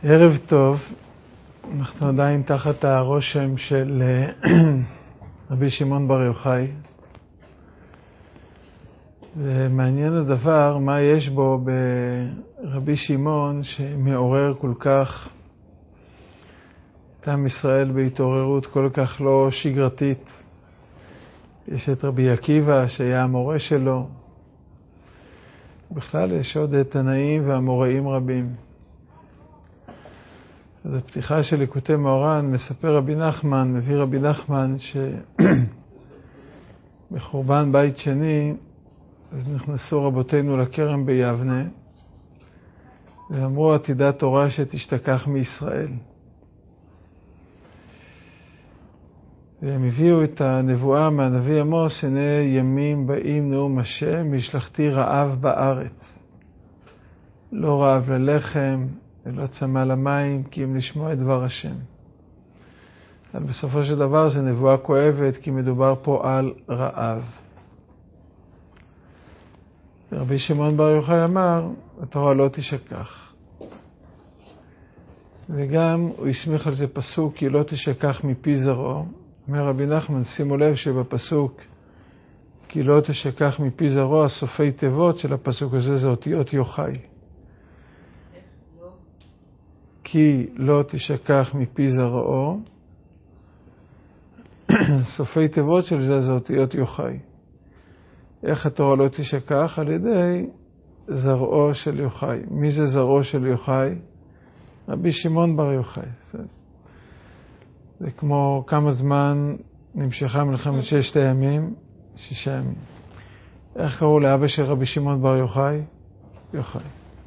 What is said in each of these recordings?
ערב טוב, אנחנו עדיין תחת הרושם של רבי שמעון בר יוחאי. ומעניין הדבר, מה יש בו ברבי שמעון שמעורר כל כך את עם ישראל בהתעוררות כל כך לא שגרתית. יש את רבי עקיבא שהיה המורה שלו. בכלל יש עוד תנאים והמוראים רבים. אז הפתיחה של ליקוטי מאורן מספר רבי נחמן, מביא רבי נחמן שבחורבן בית שני אז נכנסו רבותינו לכרם ביבנה ואמרו עתידה תורה שתשתכח מישראל. והם הביאו את הנבואה מהנביא עמוס, הנה ימים באים נאום השם, השלכתי רעב בארץ. לא רעב ללחם, ולא צמא למים, כי אם לשמוע את דבר השם. אבל בסופו של דבר זה נבואה כואבת, כי מדובר פה על רעב. רבי שמעון בר יוחאי אמר, התורה לא תשכח. וגם הוא הסמיך על זה פסוק, כי לא תשכח מפי זרעו. אומר רבי נחמן, שימו לב שבפסוק, כי לא תשכח מפי זרעו, הסופי תיבות של הפסוק הזה זה אותיות יוחאי. כי לא תשכח מפי זרעו, סופי תיבות של זה אותיות יוחאי. איך התורה לא תשכח? על ידי זרעו של יוחאי. מי זה זרעו של יוחאי? רבי שמעון בר יוחאי. זה כמו כמה זמן נמשכה מלחמת ששת הימים? 6 ימים. איך קראו לאבא של רבי שמעון בר יוחאי? יוחאי.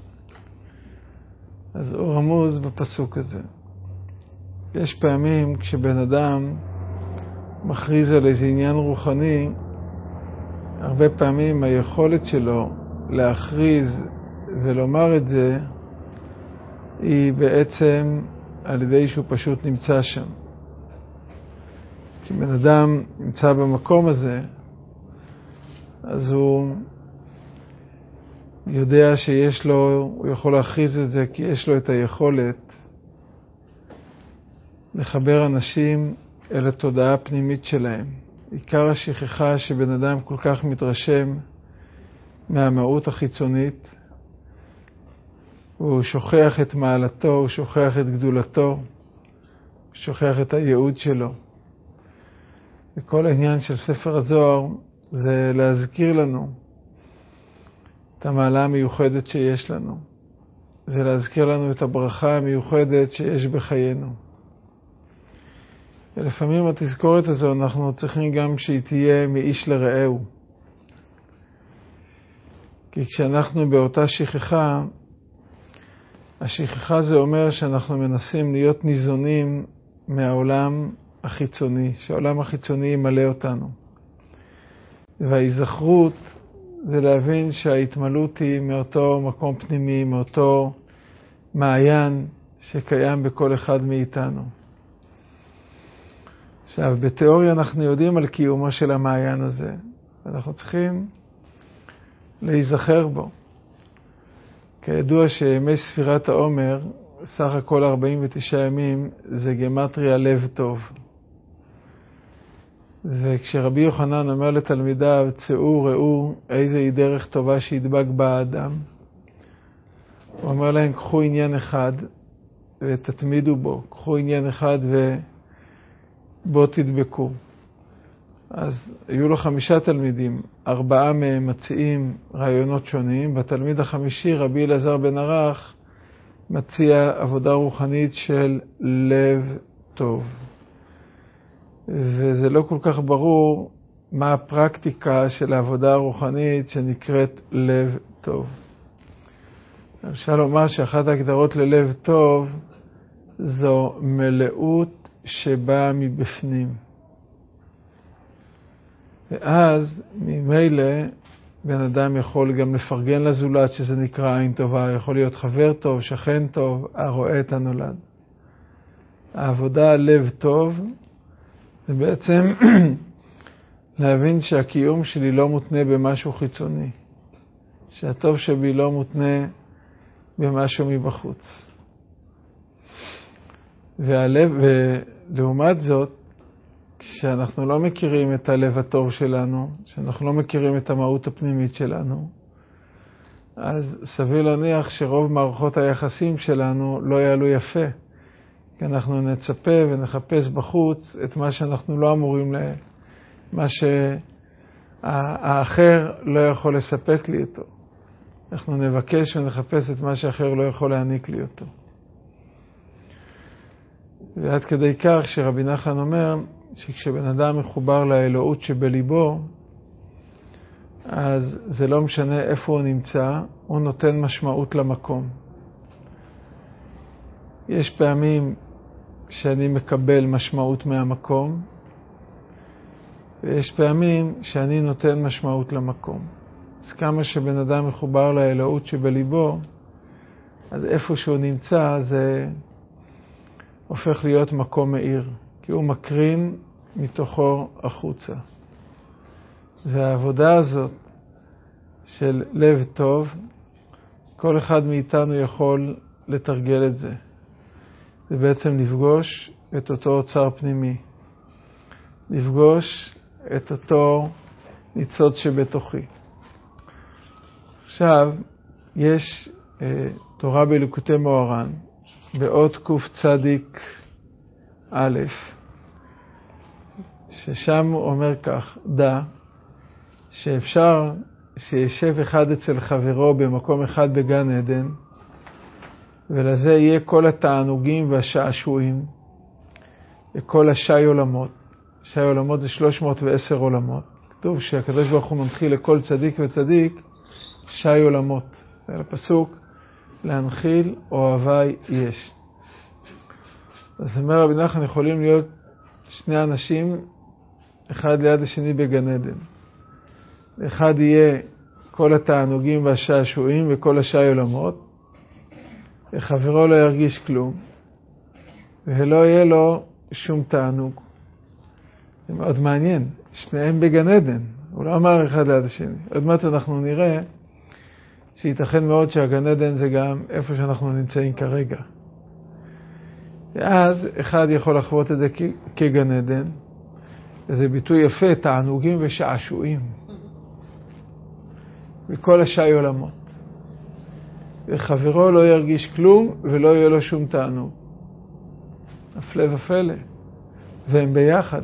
אז הוא רמוז בפסוק הזה. יש פעמים כשבן אדם מכריז על איזה עניין רוחני, הרבה פעמים היכולת שלו להכריז ולומר את זה, היא בעצם על ידי שהוא פשוט נמצא שם. כשבן אדם נמצא במקום הזה, אז הוא יודע שיש לו, הוא יכול להכריז את זה כי יש לו את היכולת לחבר אנשים אל התודעה הפנימית שלהם. עיקר השכחה שבן אדם כל כך מתרשם מהמהות החיצונית, הוא שוכח את מעלתו, הוא שוכח את גדולתו, הוא שוכח את הייעוד שלו. וכל העניין של ספר הזוהר זה להזכיר לנו את המעלה המיוחדת שיש לנו. זה להזכיר לנו את הברכה המיוחדת שיש בחיינו. ולפעמים התזכורת הזו אנחנו צריכים גם שהיא תהיה מאיש לרעהו. כי כשאנחנו באותה שכחה, השכחה זה אומר שאנחנו מנסים להיות ניזונים מהעולם החיצוני, שהעולם החיצוני ימלא אותנו. וההיזכרות זה להבין שההתמלות היא מאותו מקום פנימי, מאותו מעיין שקיים בכל אחד מאיתנו. עכשיו, בתיאוריה אנחנו יודעים על קיומו של המעיין הזה, ואנחנו צריכים להיזכר בו. כידוע שימי ספירת העומר, סך הכל 49 ימים, זה גמטריה לב טוב. וכשרבי יוחנן אומר לתלמידיו, צאו ראו איזה דרך טובה שידבק בה האדם, הוא אומר להם, קחו עניין אחד ותתמידו בו, קחו עניין אחד ובו תדבקו. אז היו לו 5 תלמידים, 4 מהם מציעים רעיונות שונים, בתלמיד החמישי רבי אלעזר בן ערך מציע עבודה רוחנית של לב טוב. וזה לא כל כך ברור מה הפרקטיקה של העבודה הרוחנית שנקראת לב טוב. אפשר לומר שאחת ההגדרות ללב טוב זו מלאות שבאה מבפנים. ואז ממילא בן אדם יכול גם לפרגן לזולת, שזה נקרא עין טובה, יכול להיות חבר טוב, שכן טוב, הרואה את הנולד. העבודה על לב טוב זה בעצם להבין שהקיום שלי לא מותנה במשהו חיצוני. שהטוב שבי לא מותנה במשהו מבחוץ. ולעומת זאת, כשאנחנו לא מכירים את הלב הטוב שלנו, כשאנחנו לא מכירים את המהות הפנימית שלנו, אז סביר להניח שרוב מערכות היחסים שלנו לא יעלו יפה. כי אנחנו נצפה ונחפש בחוץ את מה שאנחנו לא אמורים מה שהאחר לא יכול לספק לי אותו. אנחנו נבקש ונחפש את מה שהאחר לא יכול להעניק לי אותו. ועד כדי כך שרבי נחמן אומר שכשבן אדם מחובר לאלוהות שבליבו, אז זה לא משנה איפה הוא נמצא, הוא נותן משמעות למקום. יש פעמים שאני מקבל משמעות מהמקום, ויש פעמים שאני נותן משמעות למקום. אז כמה שבן אדם מחובר לאלוהות שבליבו, אז איפה שהוא נמצא זה הופך להיות מקום מאיר, כי הוא מקרין מתוכו החוצה. והעבודה הזאת של לב טוב, כל אחד מאיתנו יכול לתרגל את זה. זה בעצם לפגוש את אותו אוצר פנימי. לפגוש את אותו ניצוץ שבתוכי. עכשיו, יש תורה בליקוטי מוהר"ן, באות קצ"א, ששם הוא אומר כך, דע שאפשר שישב אחד אצל חברו במקום אחד בגן עדן, ולזה יהיה כל התענוגים והשעשועים, וכל השי עולמות. שי עולמות זה 310 עולמות. כתוב שהקדוש ברוך הוא מנחיל לכל צדיק וצדיק שי עולמות. זה הפסוק, להנחיל אוהבי יש. אז אומר רבי נחמן, יכולים להיות שני אנשים, אחד ליד השני בגן עדן. אחד יהיה כל התענוגים והשעשועים וכל השי עולמות, וחברו לא ירגיש כלום, ולא יהיה לו שום תענוג. זה מאוד מעניין, שניהם בגן עדן, הוא לא אמר אחד ליד השני. עוד מעט אנחנו נראה שייתכן מאוד שהגן עדן זה גם איפה שאנחנו נמצאים כרגע. ואז אחד יכול לחוות את זה כגן עדן, וזה ביטוי יפה, תענוגים ושעשועים, וכל השי עולמות. וחברו לא ירגיש כלום ולא יהיה לו שום תענוג. הפלא ופלא. והם ביחד.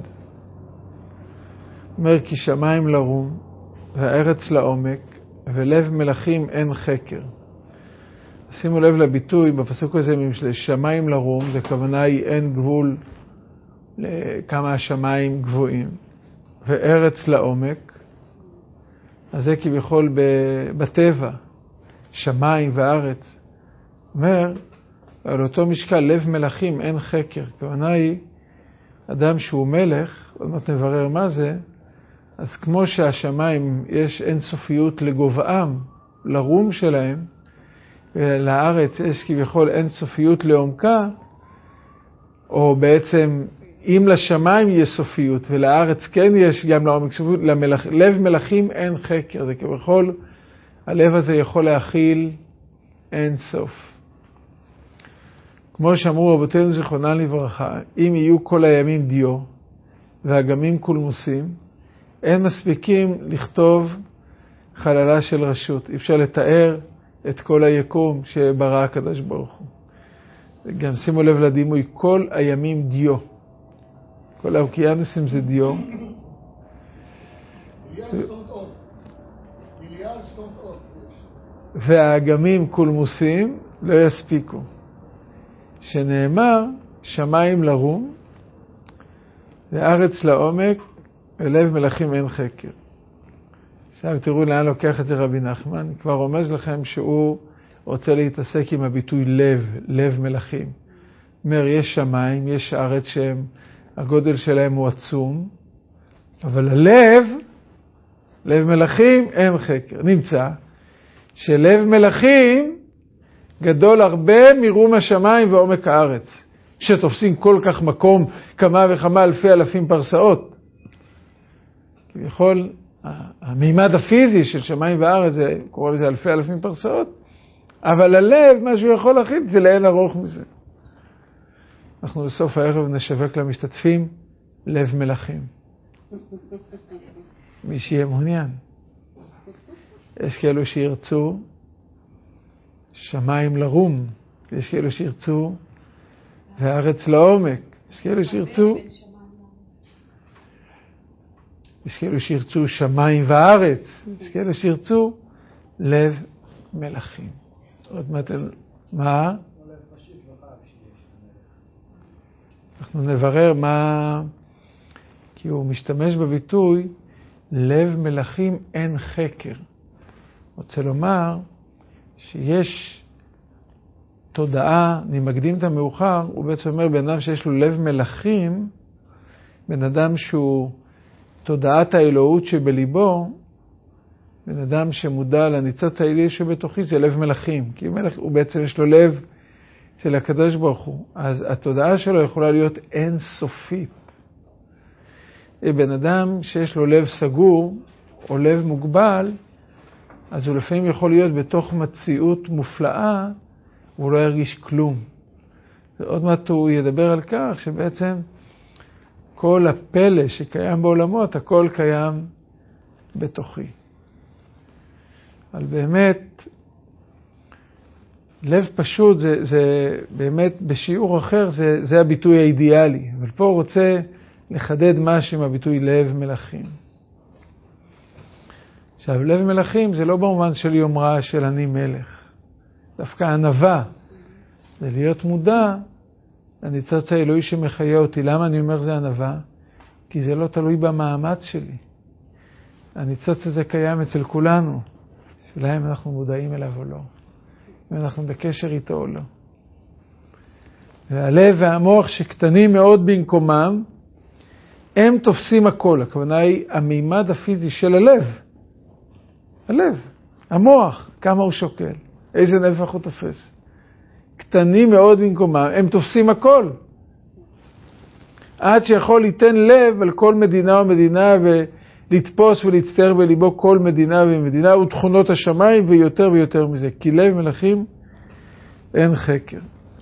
אומר כי שמיים לרום והארץ לעומק ולב מלכים אין חקר. שימו לב לביטוי בפסוק הזה שמיים לרום, זה כוונה היא אין גבול לכמה השמיים גבוהים. וארץ לעומק, אז זה כביכול בטבע. שמיים וארץ. אומר, על אותו משקל, לב מלכים אין חקר. כוונה היא, אדם שהוא מלך, עוד מעט נברר מה זה, אז כמו שהשמיים יש אין סופיות לגובהם, לרום שלהם, ולארץ יש כביכול אין סופיות לעומקה, או בעצם אם לשמיים יש סופיות, ולארץ כן יש גם לעומק סופיות, לב מלכים אין חקר. זה כביכול, הלב הזה יכול להכיל אין סוף. כמו שאמרו רבותינו זיכרונם לברכה, אם יהיו כל הימים דיו והאגמים קולמוסים, אין מספיקים לכתוב חללה של רשות. אפשר לתאר את כל היקום שברא הקדוש ברוך הוא. גם שימו לב לדימוי, כל הימים דיו. כל האוקיינוסים זה דיו. והאגמים קולמוסים לא יספיקו. שנאמר שמיים לרום וארץ לעומק ולב מלכים אין חקר. עכשיו תראו לאן לוקח את זה רבי נחמן. כבר רומז לכם שהוא רוצה להתעסק עם הביטוי לב, לב מלכים. אומר יש שמיים, יש ארץ שהגודל שלהם הוא עצום, אבל הלב, לב מלכים אין חקר. נמצא שלב מלכים גדול הרבה מרום השמיים ועומק הארץ, שתופסים כל כך מקום כמה וכמה אלפי אלפים פרסאות. כביכול, המימד הפיזי של שמיים וארץ, זה קורא לזה אלפי אלפים פרסאות, אבל הלב, מה שהוא יכול להכיל, זה לאין ארוך מזה. אנחנו בסוף הערב נשווק למשתתפים לב מלכים. מי שיהיה מעוניין. יש כאלו שירצו שמיים לרום, יש כאלו שירצו והארץ לעומק, יש כאלו שירצו שמיים וארץ, יש כאלו שירצו לב מלכים. עוד מעט, מה? אנחנו נברר מה, כי הוא משתמש בביטוי לב מלכים אין חקר. רוצה לומר שיש תודעה, אני מקדים את המאוחר, הוא בעצם אומר בן אדם שיש לו לב מלכים, בן אדם שהוא תודעת האלוהות שבליבו, בן אדם שמודע לניצוץ האלי שבתוכי, זה לב מלכים, כי מלך, הוא בעצם יש לו לב אצל הקדוש ברוך הוא, אז התודעה שלו יכולה להיות אין סופית. בן אדם שיש לו לב סגור או לב מוגבל, אז הוא לפעמים יכול להיות בתוך מציאות מופלאה, והוא לא ירגיש כלום. ועוד מעט הוא ידבר על כך שבעצם כל הפלא שקיים בעולמות, הכל קיים בתוכי. אבל באמת, לב פשוט זה באמת בשיעור אחר, זה הביטוי האידיאלי. אבל פה הוא רוצה לחדד משהו עם הביטוי לב מלכים. עכשיו, לב מלכים זה לא במובן של יומרה של אני מלך. דווקא ענווה, זה להיות מודע לניצוץ האלוהי שמחיה אותי. למה אני אומר זה ענווה? כי זה לא תלוי במאמץ שלי. הניצוץ הזה קיים אצל כולנו. שאלה אם אנחנו מודעים אליו או לא. אם אנחנו בקשר איתו או לא. והלב והמוח שקטנים מאוד במקומם, הם תופסים הכל. הכוונה היא המימד הפיזי של הלב. הלב, המוח, כמה הוא שוקל, איזה נפח הוא תופס. קטנים מאוד במקומם, הם תופסים הכל. עד שיכול ליתן לב על כל מדינה ומדינה ולתפוס ולהצטער בליבו כל מדינה ומדינה ותכונות השמיים ויותר ויותר מזה. כי לב מלכים אין חקר.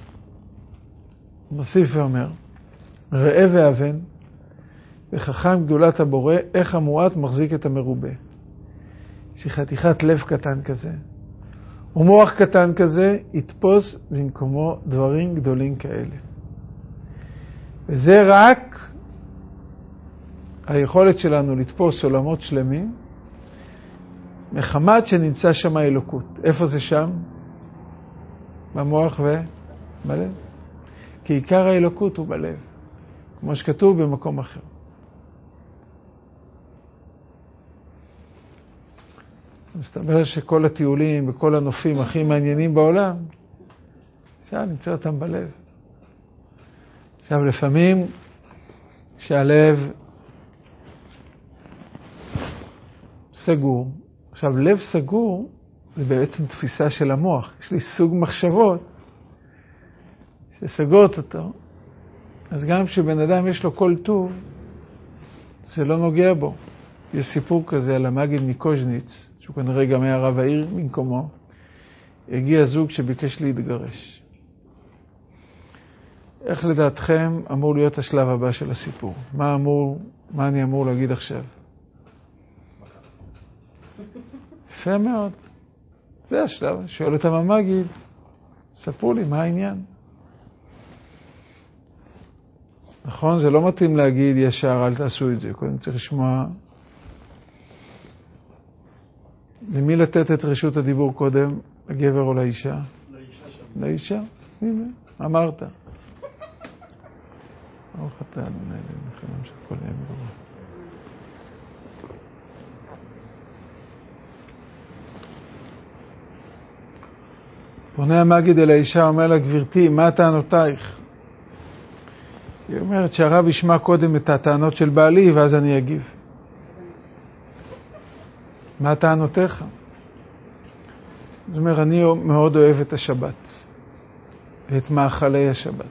מוסיף ואומר, ראה ואבן וחכם גדולת הבורא, איך המועט מחזיק את המרובה. שחתיכת לב קטן כזה, ומוח קטן כזה, יתפוס במקומו דברים גדולים כאלה. וזה רק היכולת שלנו לתפוס עולמות שלמים, מחמת שנמצא שם האלוקות. איפה זה שם? במוח ובלב. כי עיקר האלוקות הוא בלב, כמו שכתוב במקום אחר. מסתבר שכל הטיולים וכל הנופים הכי מעניינים בעולם, אפשר למצוא אותם בלב. עכשיו, לפעמים שהלב סגור, עכשיו לב סגור זה בעצם תפיסה של המוח. יש לי סוג מחשבות שסגות אותו, אז גם כשבן אדם יש לו כל טוב, זה לא נוגע בו. יש סיפור כזה על המגיד מקוז'ניץ, שהוא כנראה גם היה רב העיר במקומו. הגיע זוג שביקש להתגרש. איך לדעתכם אמור להיות השלב הבא של הסיפור? מה אני אמור להגיד עכשיו? יפה מאוד. זה השלב. שואל אותם המגיד, ספרו לי מה העניין. נכון, זה לא מתאים להגיד ישר, אל תעשו את זה. קודם צריך לשמוע. למי לתת את רשות הדיבור קודם? לגבר או לאישה? לאישה. הנה, אמרת. ברוך אתה אדוני אלוהינו מלך העולם שהכל נהיה בדברו. פונה המגיד אל האישה, אומר לה, גברתי, מה טענותייך? היא אומרת שהרב ישמע קודם את הטענות של בעלי ואז אני אגיב. מה טענותיך? זאת אומרת, אני מאוד אוהב את השבת, את מאכלי השבת.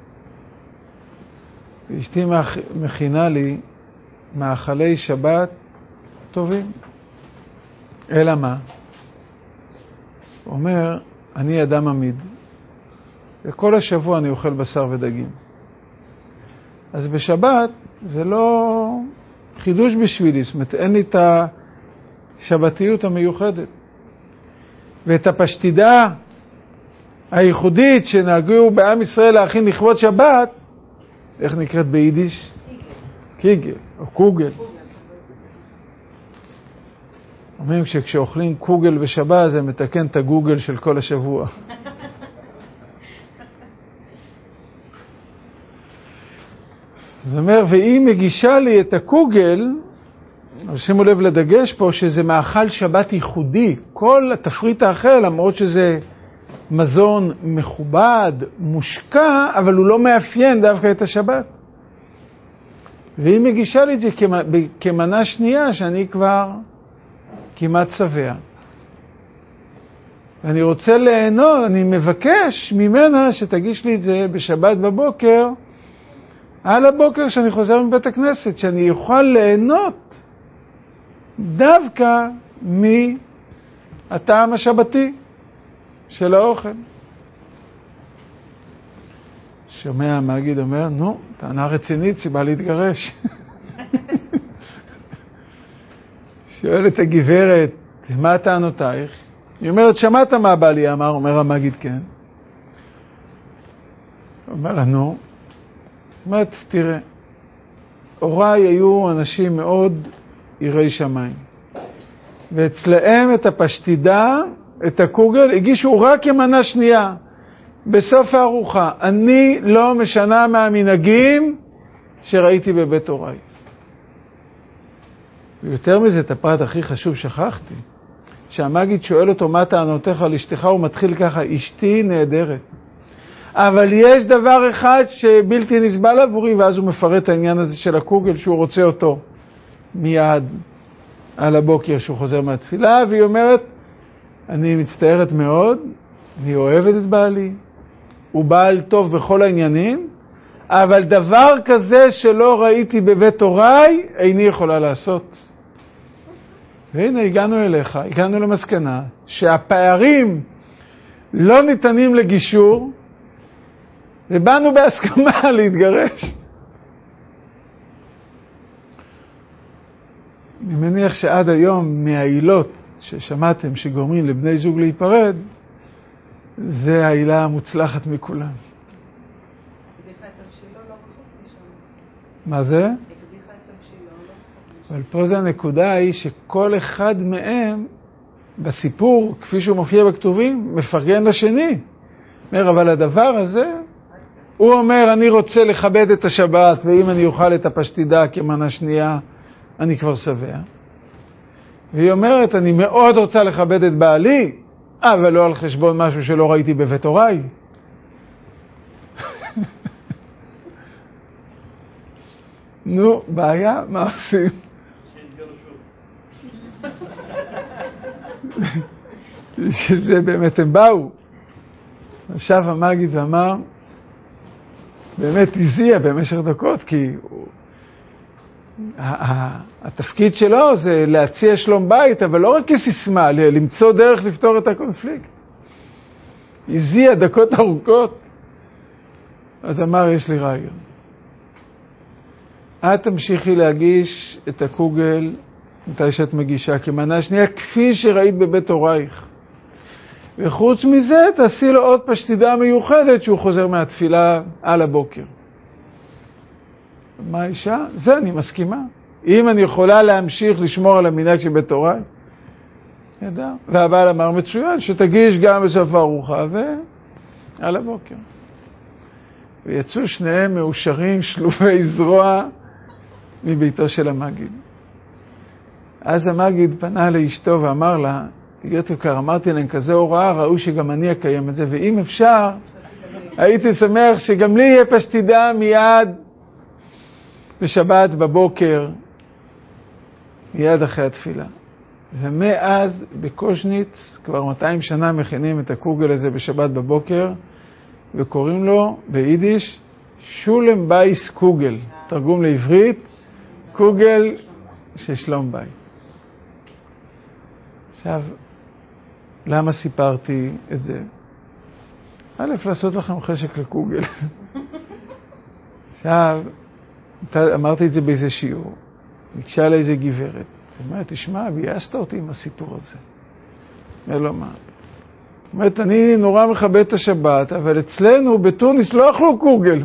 ואשתי מכינה לי מאכלי שבת טובים. אלא מה? הוא אומר, אני אדם עמיד, וכל השבוע אני אוכל בשר ודגים. אז בשבת זה לא חידוש בשבילי, זאת אומרת, אין לי את השבתיות המיוחדת. ואת הפשטידה הייחודית שנהגו בעם ישראל להכין לכבוד שבת, איך נקראת ביידיש? קיגל, או קוגל. אומרים שכשאוכלים קוגל בשבת זה מתקן את הגוגל של כל השבוע. זאת אומרת, והיא מגישה לי את הקוגל, שימו לב לדגש פה שזה מאכל שבת ייחודי. כל התפריט האחר, למרות שזה מזון מכובד, מושקע, אבל הוא לא מאפיין דווקא את השבת. והיא מגישה לי את זה כמנה שנייה שאני כבר כמעט שבע. ואני רוצה ליהנות, אני מבקש ממנה שתגיש לי את זה בשבת בבוקר, על הבוקר שאני חוזר מבית הכנסת, שאני אוכל ליהנות דווקא מהטעם השבתי של האוכל. שומע המגיד אומר, נו, טענה רצינית, סיבה להתגרש. שואלת הגברת, מה טענותייך? היא אומרת, שמעת מה בעלי אמר? אומר המגיד, כן. אומר לה, נו. זאת אומרת, תראה, הוריי היו אנשים מאוד יראי שמיים. ואצלהם את הפשטידה, את הקוגל, הגישו רק כמנה שנייה. בסוף הארוחה, אני לא משנה מהמנהגים שראיתי בבית הוריי. ויותר מזה, את הפרט הכי חשוב שכחתי. שהמגיד שואל אותו מה טענותיך על אשתך, הוא מתחיל ככה, אשתי נהדרת. אבל יש דבר אחד שבלתי נסבל עבורי, ואז הוא מפרט את העניין הזה של הקוגל שהוא רוצה אותו מיד על הבוקר שהוא חוזר מהתפילה, והיא אומרת, אני מצטערת מאוד, אני אוהבת את בעלי, הוא בעל טוב בכל העניינים, אבל דבר כזה שלא ראיתי בבית הוריי, איני יכולה לעשות. והנה הגענו אליך, הגענו למסקנה שהפערים לא ניתנים לגישור, ובאנו בהסכמה להתגרש. אני מניח שעד היום מהעילות ששמעתם שגורמים לבני זוג להיפרד, זה העילה המוצלחת מכולם. מה זה? אבל פה זה הנקודה היא שכל אחד מהם בסיפור, כפי שהוא מופיע בכתובים, מפרגן לשני. אומר, אבל הדבר הזה, הוא אומר, אני רוצה לכבד את השבת, ואם אני אוכל את הפשטידה כמנה שנייה, אני כבר שבע. והיא אומרת, אני מאוד רוצה לכבד את בעלי, אבל לא על חשבון משהו שלא ראיתי בבית הוריי. נו, בעיה, מה עושים? שזה באמת הם באו. עכשיו המגיד ואמר, באמת הזיע במשך דקות, כי התפקיד שלו זה להציע שלום בית, אבל לא רק כסיסמה, למצוא דרך לפתור את הקונפליקט. הזיע דקות ארוכות. אז אמר, יש לי רעיון. את תמשיכי להגיש את הקוגל מתי שאת מגישה כמנה שנייה, כפי שראית בבית הורייך. וחוץ מזה, תעשי לו עוד פשטידה מיוחדת שהוא חוזר מהתפילה על הבוקר. מה האישה? זה אני מסכימה. אם אני יכולה להמשיך לשמור על המנהג של בית הוריי, ידע. והבעל אמר מצוין, שתגיש גם בסוף הארוחה ועל הבוקר. ויצאו שניהם מאושרים, שלובי זרוע מביתו של המגיד. אז המגיד פנה לאשתו ואמר לה, להיות יקר, אמרתי להם כזה הוראה, ראו שגם אני אקיים את זה, ואם אפשר, הייתי שמח שגם לי יהיה פשטידה מיד בשבת בבוקר, מיד אחרי התפילה. ומאז בקושניץ, כבר 200 שנה מכינים את הקוגל הזה בשבת בבוקר, וקוראים לו ביידיש שולם בייס קוגל, תרגום לעברית, קוגל של שלום בית. עכשיו, למה סיפרתי את זה? א', לעשות לכם חשק לקוגל. עכשיו, אמרתי את זה באיזה שיעור, ניגשה לאיזה גברת, היא אומרת, תשמע, בייסת אותי עם הסיפור הזה. אומר לו, מה? זאת אומרת, אני נורא מכבד את השבת, אבל אצלנו בתוניס לא אכלו קוגל.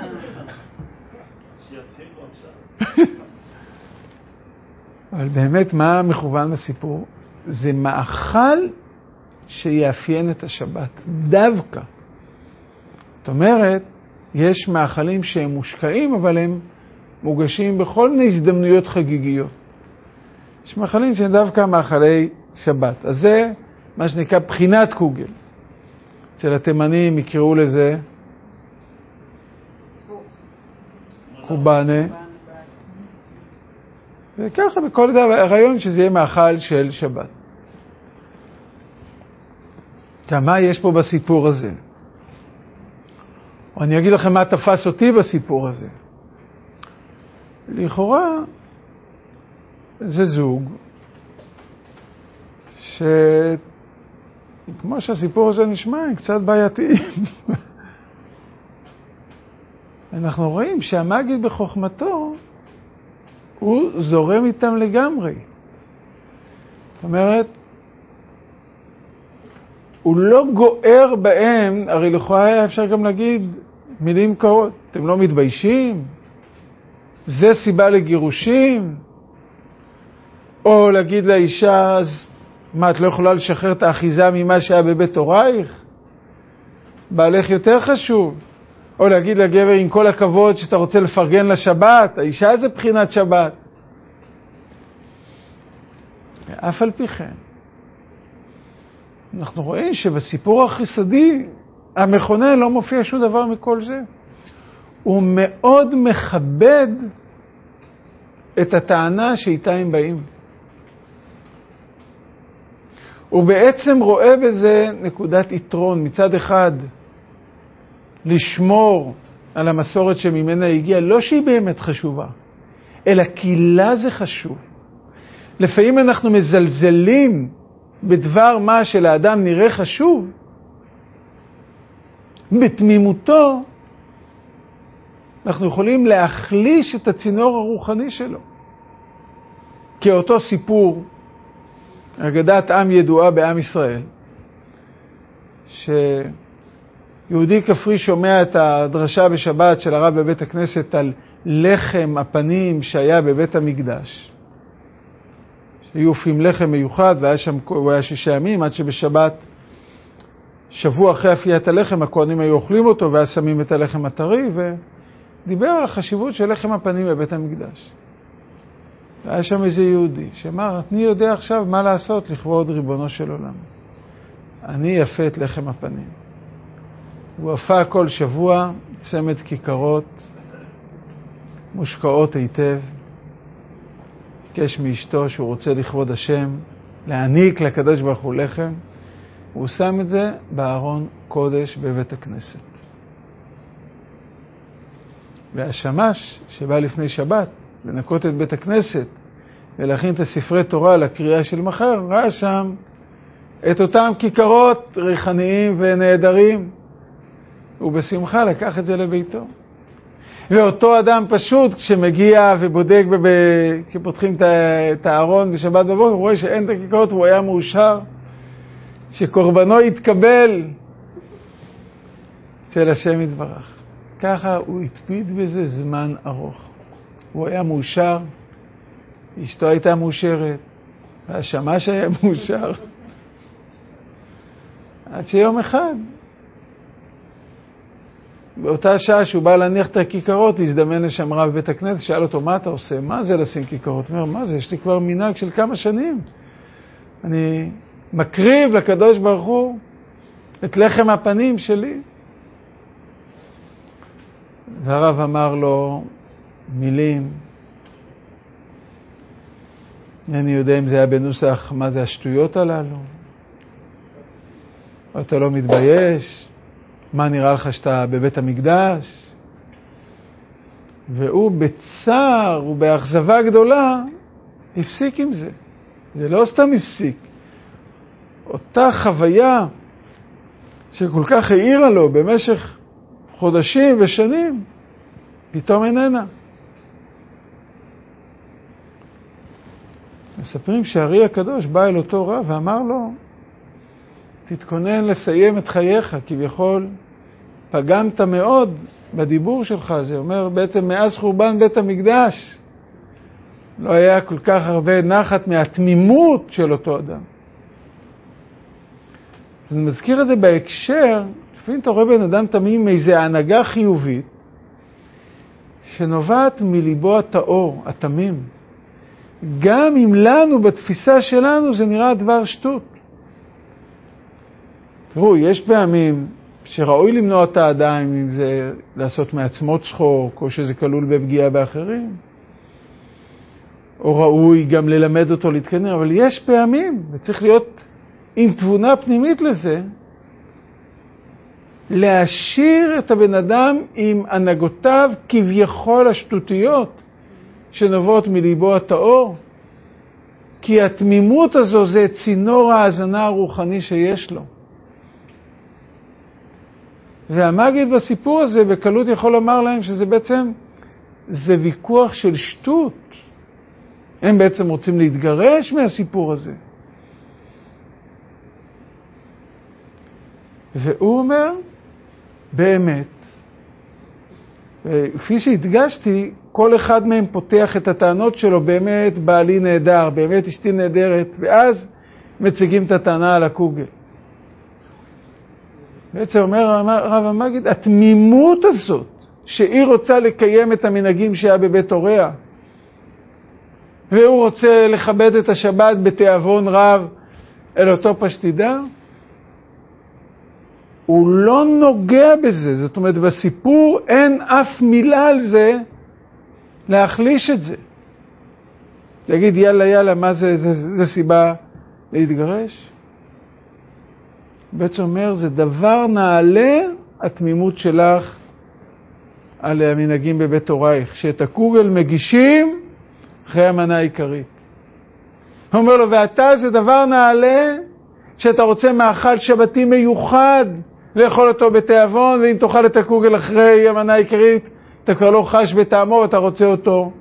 אבל באמת, מה מכוון לסיפור? זה מאכל שיאפיין את השבת, דווקא. זאת אומרת, יש מאכלים שהם מושקעים, אבל הם מוגשים בכל מיני הזדמנויות חגיגיות. יש מאכלים שהם דווקא מאכלי שבת. אז זה מה שנקרא בחינת קוגל. אצל התימנים יקראו לזה קובאנה. וככה בכל דבר, הרעיון שזה יהיה מאכל של שבת. מה יש פה בסיפור הזה? או אני אגיד לכם מה תפס אותי בסיפור הזה. לכאורה, זה זוג כמו שהסיפור הזה נשמע, הם קצת בעייתיים. אנחנו רואים שהמגיד בחוכמתו, הוא זורם איתם לגמרי. זאת אומרת, הוא לא גוער בהם, הרי לכאורה היה אפשר גם להגיד מילים קרות, אתם לא מתביישים? זה סיבה לגירושים? או להגיד לאישה, אז מה, את לא יכולה לשחרר את האחיזה ממה שהיה בבית הורייך? בעלך יותר חשוב. או להגיד לגבר, עם כל הכבוד שאתה רוצה לפרגן לשבת, האישה זה בחינת שבת. ואף על פי כן, אנחנו רואים שבסיפור החסדי, המכונן לא מופיע שום דבר מכל זה. הוא מאוד מכבד את הטענה שאיתה הם באים. הוא בעצם רואה בזה נקודת יתרון. מצד אחד, לשמור על המסורת שממנה הגיעה, לא שהיא באמת חשובה, אלא כי לה זה חשוב. לפעמים אנחנו מזלזלים בדבר מה שלאדם נראה חשוב, בתמימותו אנחנו יכולים להחליש את הצינור הרוחני שלו. כי אותו סיפור, אגדת עם ידועה בעם ישראל, שיהודי כפרי שומע את הדרשה בשבת של הרב בבית הכנסת על לחם הפנים שהיה בבית המקדש. שהיו אופים לחם מיוחד, והוא היה 6 ימים, עד שבשבת, שבוע אחרי אפיית הלחם, הכהנים היו אוכלים אותו, ואז שמים את הלחם הטרי, ודיבר על החשיבות של לחם הפנים בבית המקדש. היה שם איזה יהודי שאמר, אני יודע עכשיו מה לעשות לכבוד ריבונו של עולם. אני יפה את לחם הפנים. הוא אפה כל שבוע צמד כיכרות, מושקעות היטב, ביקש מאשתו שהוא רוצה לכבוד השם, להעניק לקדוש ברוך הוא לחם, הוא שם את זה בארון קודש בבית הכנסת. והשמש שבא לפני שבת, לנקות את בית הכנסת ולהכין את הספרי תורה לקריאה של מחר, ראה שם את אותם כיכרות ריחניים ונהדרים. הוא בשמחה לקח את זה לביתו. ואותו אדם פשוט כשמגיע ובודק, כשפותחים את הארון בשבת בבוקר, הוא רואה שאין את הכיכרות, הוא היה מאושר שקורבנו יתקבל של השם יתברך. ככה הוא התפיד בזה זמן ארוך. הוא היה מאושר, אשתו הייתה מאושרת, והשמש היה מאושר. עד שיום אחד, באותה שעה שהוא בא להניח את הכיכרות, הזדמן לשם רב בית הכנסת, שאל אותו, מה אתה עושה? מה זה לשים כיכרות? אומר, מה זה? יש לי כבר מנהג של כמה שנים. אני מקריב לקדוש ברוך הוא את לחם הפנים שלי. והרב אמר לו מילים, אני יודע אם זה היה בנוסח, מה זה השטויות הללו? אתה לא מתבייש? מה נראה לך שאתה בבית המקדש? והוא בצער ובאכזבה גדולה הפסיק עם זה. זה לא סתם הפסיק. אותה חוויה שכל כך העירה לו במשך חודשים ושנים, פתאום איננה. מספרים שהארי הקדוש בא אל אותו רב ואמר לו, תתכונן לסיים את חייך, כביכול פגמת מאוד בדיבור שלך. זה אומר בעצם מאז חורבן בית המקדש לא היה כל כך הרבה נחת מהתמימות של אותו אדם. אז אני מזכיר את זה בהקשר, לפעמים אתה רואה בן אדם תמים איזו הנהגה חיובית שנובעת מליבו הטהור, התמים. גם אם לנו בתפיסה שלנו זה נראה דבר שטות. תראו, יש פעמים שראוי למנוע את האדם, אם זה לעשות מעצמו צחוק, או שזה כלול בפגיעה באחרים, או ראוי גם ללמד אותו להתכנן, אבל יש פעמים, וצריך להיות עם תבונה פנימית לזה, להשאיר את הבן אדם עם הנהגותיו כביכול השטותיות, שנובעות מליבו הטהור, כי התמימות הזו זה צינור ההזנה הרוחני שיש לו. והמגיד בסיפור הזה בקלות יכול לומר להם שזה בעצם, זה ויכוח של שטות. הם בעצם רוצים להתגרש מהסיפור הזה. והוא אומר, באמת, כפי שהדגשתי, כל אחד מהם פותח את הטענות שלו, באמת בעלי נהדר, באמת אשתי נהדרת, ואז מציגים את הטענה על הקוגל. בעצם אומר הרב המגיד, התמימות הזאת, שהיא רוצה לקיים את המנהגים שהיה בבית הוריה, והוא רוצה לכבד את השבת בתיאבון רב אל אותו פשטידה, הוא לא נוגע בזה. זאת אומרת, בסיפור אין אף מילה על זה להחליש את זה. להגיד יאללה, מה זה סיבה להתגרש? בעצם אומר, זה דבר נעלה התמימות שלך על המנהגים בבית הורייך, שאת הקוגל מגישים אחרי המנה העיקרית. הוא אומר לו, ואתה זה דבר נעלה שאתה רוצה מאכל שבתי מיוחד לאכול אותו בתיאבון, ואם תאכל את הקוגל אחרי המנה העיקרית, אתה כבר לא חש בטעמו ואתה רוצה אותו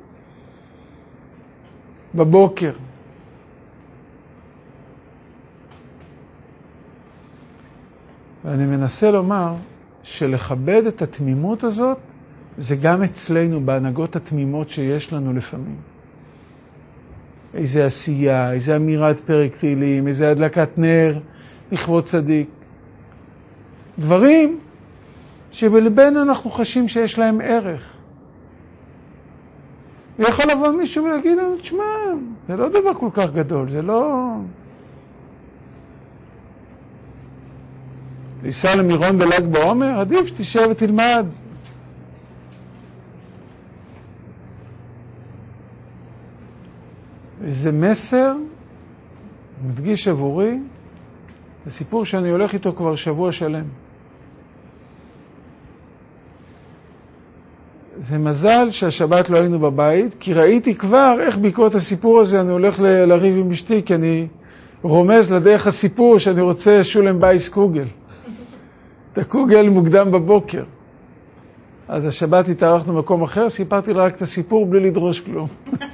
בבוקר. ואני מנסה לומר שלכבד את התמימות הזאת, זה גם אצלנו בהנהגות התמימות שיש לנו לפעמים. איזה עשייה, איזה אמירת פרק תהילים, איזה הדלקת נר לכבוד צדיק. דברים שבלבנו אנחנו חשים שיש להם ערך. ויכול לבוא מישהו ולהגיד לנו, תשמע, זה לא דבר כל כך גדול, זה לא... לנסוע למירון בל"ג בעומר, עדיף שתשב ותלמד. זה מסר, מדגיש עבורי, זה סיפור שאני הולך איתו כבר שבוע שלם. זה מזל שהשבת לא היינו בבית, כי ראיתי כבר איך בעקבות הסיפור הזה אני הולך לריב עם אשתי, כי אני רומז לדרך הסיפור שאני רוצה שולם בייס קוגל. את הקוגל מוקדם בבוקר. אז השבת התארחנו במקום אחר, סיפרתי לה רק את הסיפור בלי לדרוש כלום.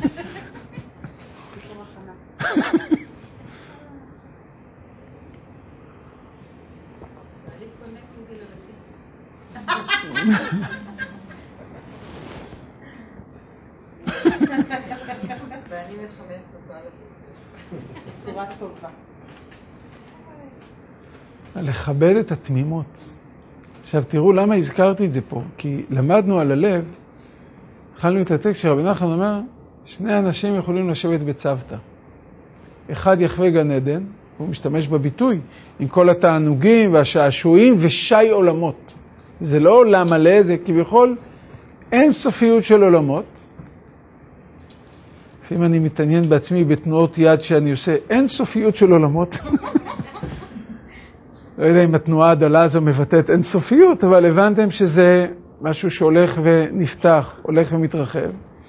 ואני מתחמש בצורה טובה. לכבד את התמימות. עכשיו תראו למה הזכרתי את זה פה, כי למדנו על הלב, התחלנו את הטקסט שרבי נחמן אומר, שני אנשים יכולים לשבת בצוותא. אחד יחווה גן עדן, הוא משתמש בביטוי, עם כל התענוגים והשעשועים ושי עולמות. זה לא עולם מלא, זה כביכול אין סופיות של עולמות. לפעמים אני מתעניין בעצמי בתנועות יד שאני עושה, אין סופיות של עולמות. לא יודע אם התנועה הדלה הזו מבטאת אין סופיות, אבל הבנתם שזה משהו שהולך ונפתח, הולך ומתרחב.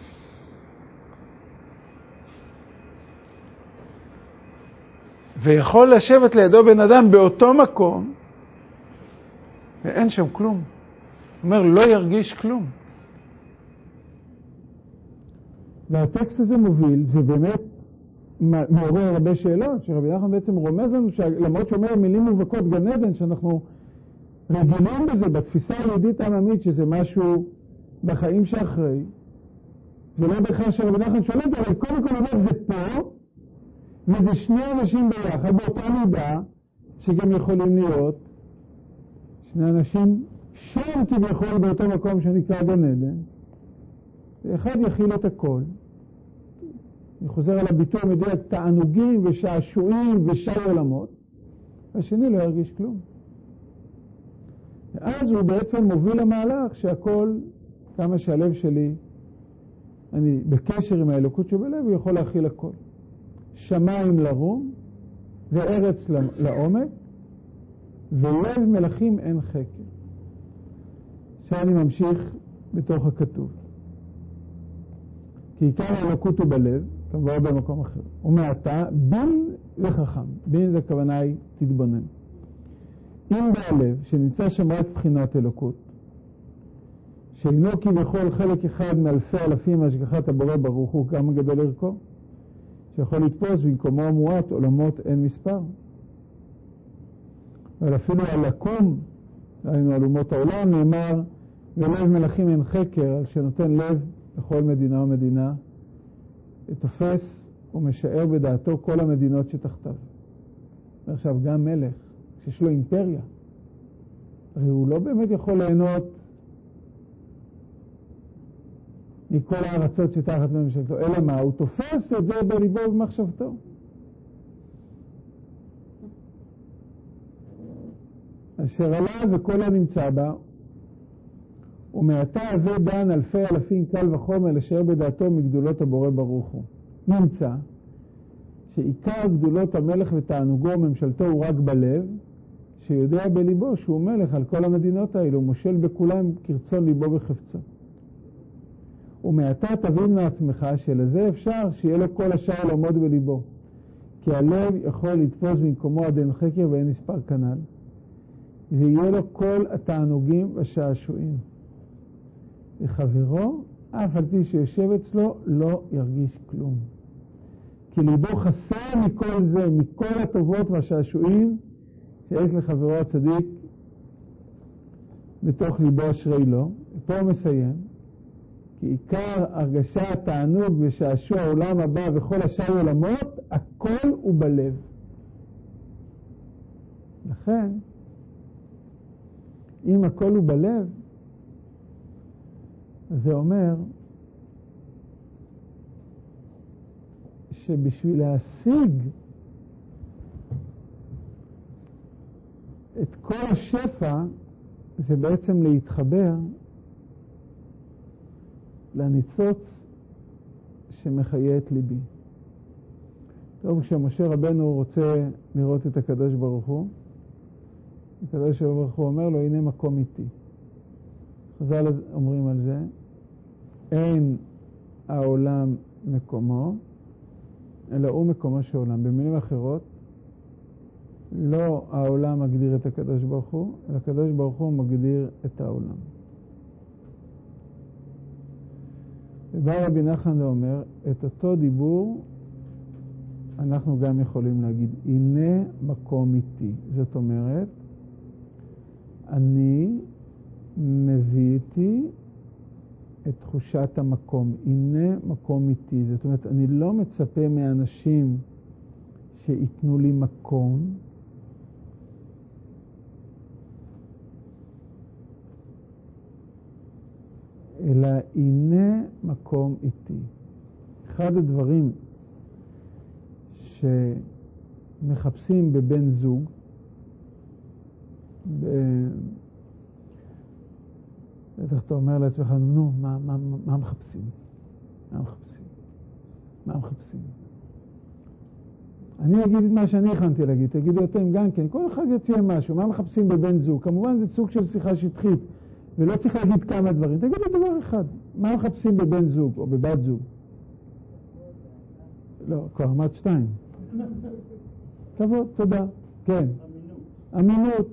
ויכול לשבת לידו בן אדם באותו מקום, ואין שם כלום. הוא אומר, לא ירגיש כלום. והטקסט הזה מוביל, זה באמת מעורר הרבה שאלות, שרבי נחמן בעצם רומז לנו שלמרות שאומר מילים מובהקות גן עדן, שאנחנו רגילים בזה בתפיסה היהודית העממית, שזה משהו בחיים שאחרי, זה לא בהכרח שרבי נחמן שולט, אבל קודם כל אומר זה פה, וזה שני אנשים ביחד, באותה מידה, שגם יכולים להיות שני אנשים שם כביכול באותו מקום שנקרא גן עדן, ואחד יכיל את הכל. אני חוזר על הביטוי המדויק, תענוגים ושעשועים ושי עולמות, והשני לא ירגיש כלום. ואז הוא בעצם מוביל למהלך שהכל, כמה שהלב שלי, אני בקשר עם האלוקות שבלב, הוא יכול להכיל הכל. שמיים לרום, וארץ לעומק, ולב מלכים אין חקר. עכשיו אני ממשיך בתוך הכתוב. כי עיקר האלוקות הוא בלב, כמובן במקום אחר. ומעתה, בין וחכם. בין זה הכוונה היא תתבונן. אם בלב, שנמצא שם רק בחינת אלוקות, שאינו כביכול חלק אחד מאלפי אלפים מהשגחת הבורא ברוך הוא, כמה גדול ערכו, שיכול לתפוס במקומו המועט עולמות אין מספר. אבל אפילו על לקום, היינו על אומות העולם, נאמר, ולב מלכים אין חקר, על שנותן לב לכל מדינה ומדינה, תופס ומשאר בדעתו כל המדינות שתחתיו. ועכשיו גם מלך, שיש לו אימפריה, הרי הוא לא באמת יכול ליהנות מכל הארצות שתחת ממשלתו, אלא מה? הוא תופס את זה בליבו ובמחשבתו. אשר עליו וכל הנמצא בה, ומעתה הווה דן אלפי אלפים קל וחומר לשאר בדעתו מגדולות הבורא ברוך הוא. נמצא שעיקר גדולות המלך ותענוגו וממשלתו הוא רק בלב, שיודע בליבו שהוא מלך על כל המדינות האלו, מושל בכולם כרצון ליבו וחפצו. ומעתה תבין מעצמך שלזה אפשר שיהיה לו כל השאר לעמוד בליבו, כי הלב יכול לתפוס במקומו עד אין חקר ואין מספר כנ"ל, ויהיה לו כל התענוגים והשעשועים. וחברו, אף על פי שיושב אצלו, לא ירגיש כלום. כי ליבו חסר מכל זה, מכל הטובות והשעשועים, שיש לחברו הצדיק בתוך ליבו אשרי לו. ופה הוא מסיים, כי עיקר הרגשה, תענוג ושעשוע העולם הבא וכל השאר עולמות, הכל הוא בלב. לכן, אם הכל הוא בלב, זה אומר שבשביל להשיג את כל השפע, זה בעצם להתחבר לניצוץ שמחיה את ליבי. טוב, כשמשה רבנו רוצה לראות את הקדוש ברוך הוא, הקדוש ברוך הוא אומר לו, הנה מקום איתי. חז"ל אומרים על זה, אין העולם מקומו, אלא הוא מקומו של העולם. במילים אחרות, לא העולם מגדיר את הקדוש ברוך הוא, אלא הקדוש ברוך הוא מגדיר את העולם. ובא רבי נחמן ואומר, את אותו דיבור אנחנו גם יכולים להגיד, הנה מקום איתי. זאת אומרת, אני מביא איתי את תחושת המקום. הנה מקום איתי. זאת אומרת, אני לא מצפה מאנשים שיתנו לי מקום, אלא הנה מקום איתי. אחד הדברים שמחפשים בבן זוג, בטח אתה אומר לעצמך, נו, מה מחפשים? מה מחפשים? אני אגיד את מה שאני הכנתי להגיד, תגידו אתם גם כן, כל אחד יציע משהו, מה מחפשים בבן זוג? כמובן זה סוג של שיחה שטחית, ולא צריך להגיד כמה דברים, תגידו דבר אחד, מה מחפשים בבן זוג או בבת זוג? לא, כבר אמרת 2. כבוד, תודה, כן. אמינות.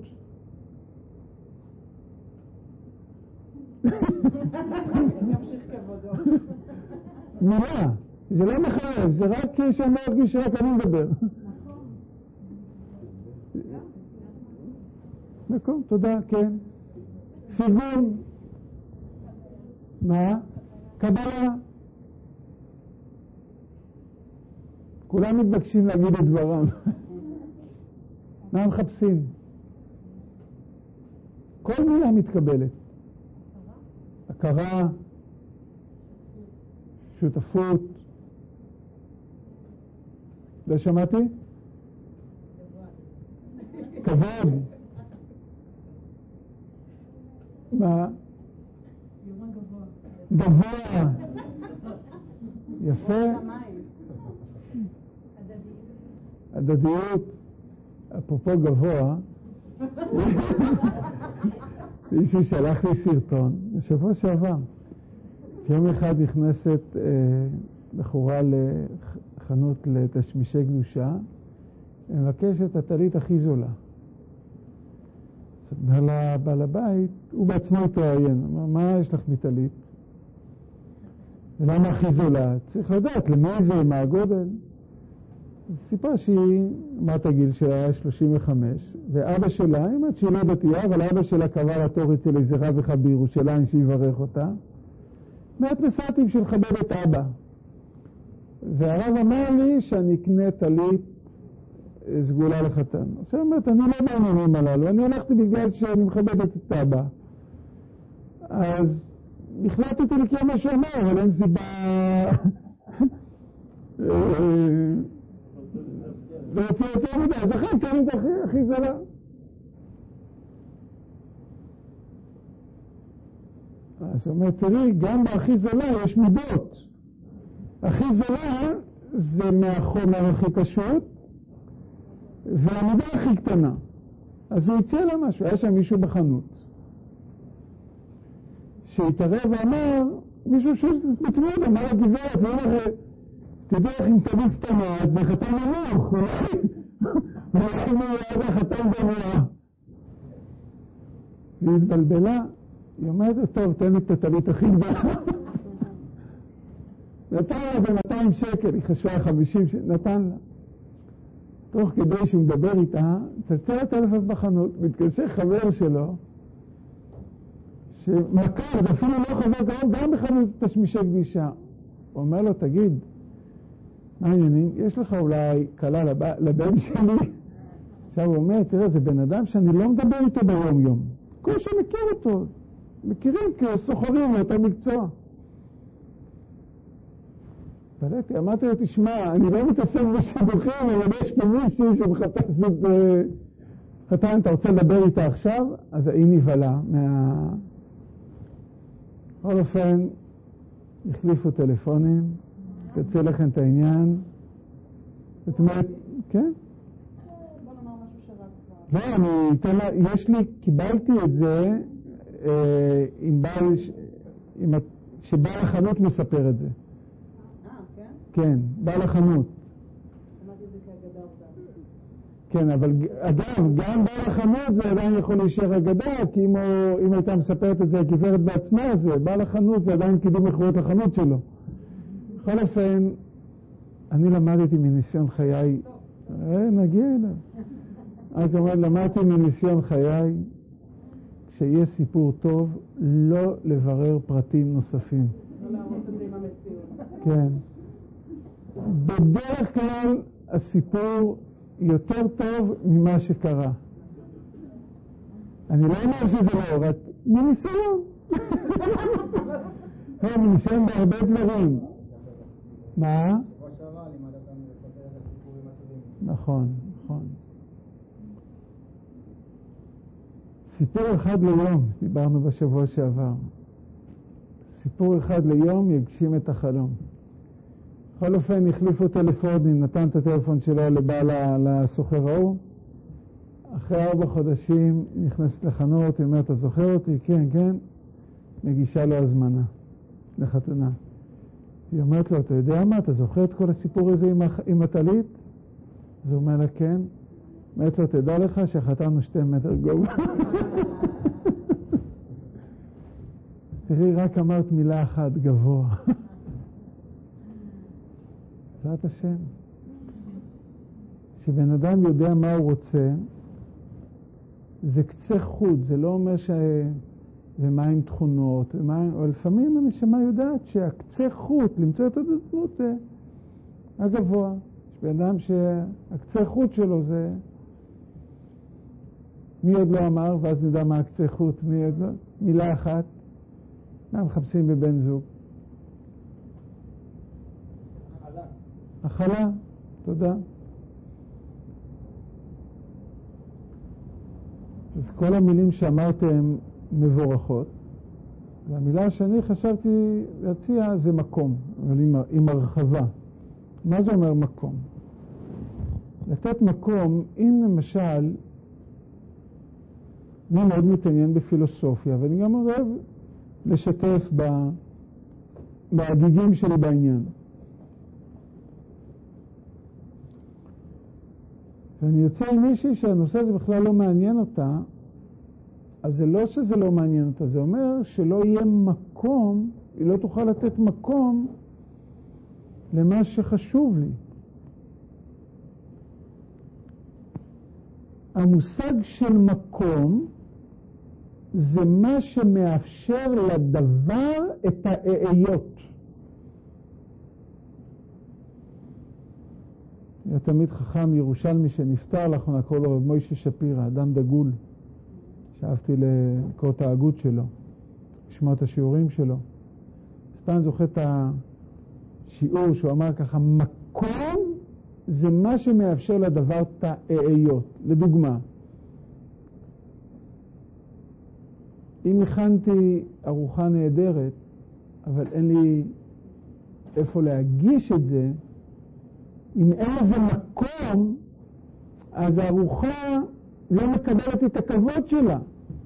ימשיך כבודו. מילה, זה לא מחייב, זה רק שאני מרגיש שרק אני מדבר. מקום, תודה, כן. פיגון. מה? קבלה. כולם מתבקשים להגיד את דברם. מה הם מחפשים? כל מילה מתקבלת. הכרה, שותפות. לא שמעתי? כבוד. מה? גבוה. יפה. הדדיות. אפרופו גבוה. מישהו שלח לי סרטון, בשבוע שעבר. יום אחד נכנסת בחורה לחנות לתשמישי קדושה, מבקשת את הטלית הכי זולה. אז אומר לה בעל הבית, הוא בעצמו התראיין, אומר, מה יש לך מטלית? ולמה הכי זולה? צריך לדעת למי זה, מה הגודל. סיפרה שהיא, אמרת הגיל שלה, 35, ואבא שלה, היא אומרת שהיא לא דתייה, אבל אבא שלה קבע לתור אצל איזה רב אחד בירושלים שיברך אותה. מעט נסעתי בשביל לכבד את אבא. והרב אמר לי שאני אקנה טלית סגולה לחתן. אז היא אומרת, אני לא בעניינים הללו, אני הלכתי בגלל שאני מכבדת את אבא. אז החלטתי לקרוא מה שאומר, אבל אין סיבה... ורצה יותר מדי, אז אחרי כאן את הכי זלה. אז הוא אומר, תראי, גם בהכי זלה יש מידות. הכי זלה זה מהחומר הכי פשוט, והמידה הכי קטנה. אז הוא הציע לה משהו, היה שם מישהו בחנות, שהתערב ואמר, מישהו שמתמוד, אמר לגברת, ואומר, תדע איך אם תמיד קטנה, זה חתן נמוך, אולי אם הוא יהיה חתן גבוה. והיא התבלבלה, היא אומרת, טוב, תן לי את הטלית הכי גדולה. נתן לה ב-200 שקל, היא חשבה 50 שקל, נתן לה. תוך כדי שהוא מדבר איתה, צלצל הטלפון בחנות, מתקשר חבר שלו, שמכר, זה אפילו לא חבר קרוב, גם בחנות תשמישי קדישה. הוא אומר לו, תגיד, מה העניינים? יש לך אולי קלה לבן שלי? עכשיו הוא אומר, תראה, זה בן אדם שאני לא מדבר איתו ביום יום. כל שמכיר אותו, מכירים כסוחרים מאותו מקצוע. פלטתי, אמרתי לו, תשמע, אני לא מתעסק בשידוכים, אבל יש פה מישהי שמחפש את חתן, אתה רוצה לדבר איתה עכשיו? אז היא נבהלה בכל אופן, החליפו טלפונים, תצא לכם את העניין. זאת אומרת, כן? בוא נאמר משהו שרץ כבר. לא, אני אתן לה, יש לי, קיבלתי את זה עם בעל, שבעל החנות מספר את זה. כן? כן, בעל החנות. שמעתי את זה כאגדה אותה. כן, אבל אגב, גם בעל החנות זה עדיין יכול להישאר אגדה, כי אם הייתה מספרת את זה הגברת בעצמה, זה בעל החנות, זה עדיין קידום מכירות לחנות שלו. בכל אופן, אני למדתי מניסיון חיי, נגיע אליו. אני אומר, למדתי מניסיון חיי, כשיש סיפור טוב, לא לברר פרטים נוספים. לא להרוס את זה עם המציאות. כן. בדרך כלל הסיפור יותר טוב ממה שקרה. אני לא אומר שזה לא, רק מניסיון. מניסיון בהרבה דברים. מה? נכון, נכון. סיפור אחד ליום, דיברנו בשבוע שעבר. סיפור אחד ליום יגשים את החלום. בכל אופן החליפו טלפונים, נתן את הטלפון שלו לבעל הסוחר ההוא. אחרי 4 חודשים נכנסת לחנות, היא אומרת, אתה זוכר אותי? כן, כן. מגישה לו הזמנה לחתונה. היא אומרת לו, אתה יודע מה? אתה זוכר את כל הסיפור הזה עם הטלית? אז הוא אומר לה, כן. אומרת לו, תדע לך שחתנו 2 מטר גובה. תראי, רק אמרת מילה אחת, גבוה. בעזרת השם. כשבן אדם יודע מה הוא רוצה, זה קצה חוט, זה לא אומר ומה עם תכונות, או לפעמים הנשמה יודעת שהקצה חוט, למצוא את הדמות הגבוה. יש בן אדם שהקצה חוט שלו זה, מי עוד לא אמר, ואז נדע מה הקצה חוט, מי עוד לא, מילה אחת, מה מחפשים בבן זוג? הכלה, תודה. אז כל המילים שאמרתם מבורכות, והמילה שאני חשבתי להציע זה מקום, אבל עם הרחבה. מה זה אומר מקום? לתת מקום, אם למשל, אני מאוד מתעניין בפילוסופיה, ואני גם אוהב לשתף בהגיגים שלי בעניין. ואני יוצא עם מישהי שהנושא הזה בכלל לא מעניין אותה, אז זה לא שזה לא מעניין אותה, זה אומר שלא יהיה מקום, היא לא תוכל לתת מקום למה שחשוב לי. המושג של מקום זה מה שמאפשר לדבר את האיות. היה תמיד חכם ירושלמי שנפטר לאחרונה, קראו לו רב מוישה שפירא, אדם דגול. שאהבתי לקרוא את ההגות שלו, לשמוע את השיעורים שלו. אז פעם זוכר את השיעור שהוא אמר ככה, מקום זה מה שמאפשר לדבר את האיות. לדוגמה, אם הכנתי ארוחה נהדרת, אבל אין לי איפה להגיש את זה, אם אין לזה מקום, אז הארוחה לא מקבלת את הכבוד שלה.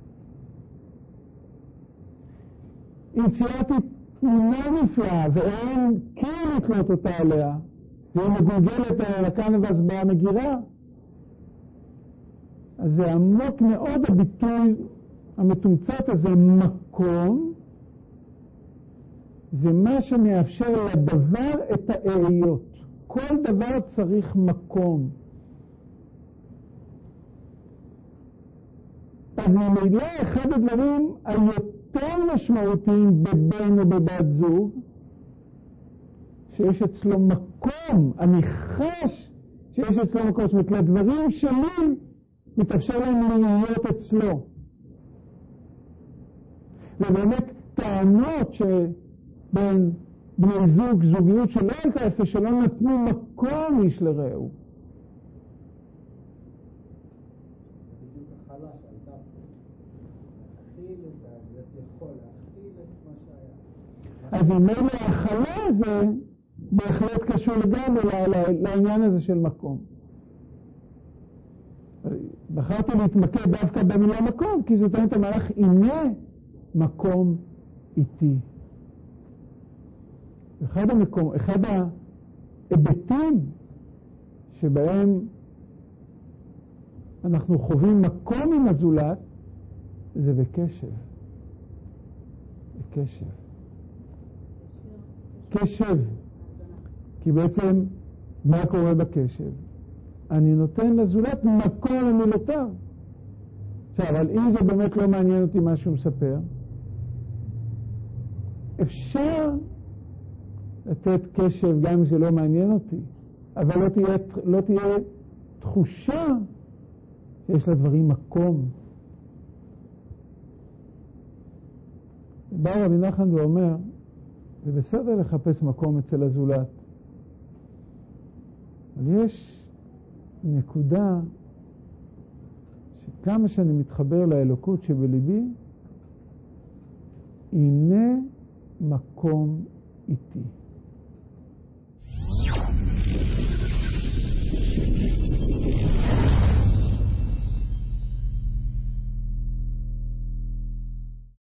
אם ציירתי תמונה נפלאה ואין כן לקלוט אותה עליה, והיא מגולגלת על הקנבס במגירה, אז זה עמוק מאוד הביטוי המתומצת הזה, מקום, זה מה שמאפשר לדבר את האיות. כל דבר צריך מקום. אז ממילא אחד הדברים היותר משמעותיים בבן או בבת זוג, שיש אצלו מקום, אני חש שיש אצלו מקום, זאת אומרת, לדברים שלי מתאפשר להם להיות אצלו. ובאמת טענות שבין בני זוג, זוגיות שלא הייתה איפה, שלא נתנו מקום איש לרעהו. אז אם אין להכלה זה בהחלט קשור לגמרי לעניין הזה של מקום. בחרתי להתמקד דווקא במילה מקום, כי זאת אומרת המהלך, הנה מקום איתי. אחד ההיבטים שבהם אנחנו חווים מקום עם הזולת, זה בקשב. בקשב. קשב. כי בעצם מה קורה בקשב? אני נותן לזולת מקום למילותיו. עכשיו, אבל אם זה באמת לא מעניין אותי מה שהוא מספר, אפשר לתת קשב גם אם זה לא מעניין אותי, אבל לא תהיה תחושה שיש לדברים מקום. בא רבי נחמן ואומר, זה בסדר לחפש מקום אצל הזולת, אבל יש נקודה שכמה שאני מתחבר לאלוקות שבליבי, הנה מקום איתי.